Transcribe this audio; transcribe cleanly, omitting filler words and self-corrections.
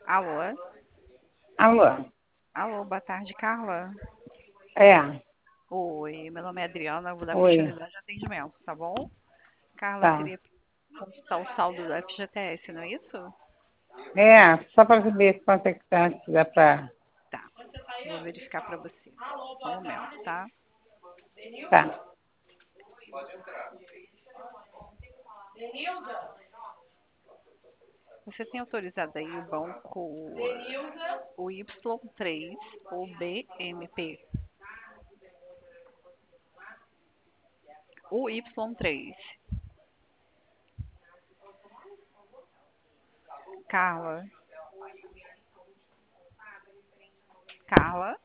Alô? Alô? Alô, boa tarde, Carla. É, Oi, meu nome é Adriana, eu vou dar oi, continuidade de atendimento, tá bom? Carla, eu tá. queria consultar o saldo do FGTS, não é isso? É, só para saber quanto é que tá, se dá para. Tá, vou verificar pra você. Só um momento, tá? Tá. Você tem autorizado aí o banco, o Y3 ou BMP? O Y3. Carla? Carla?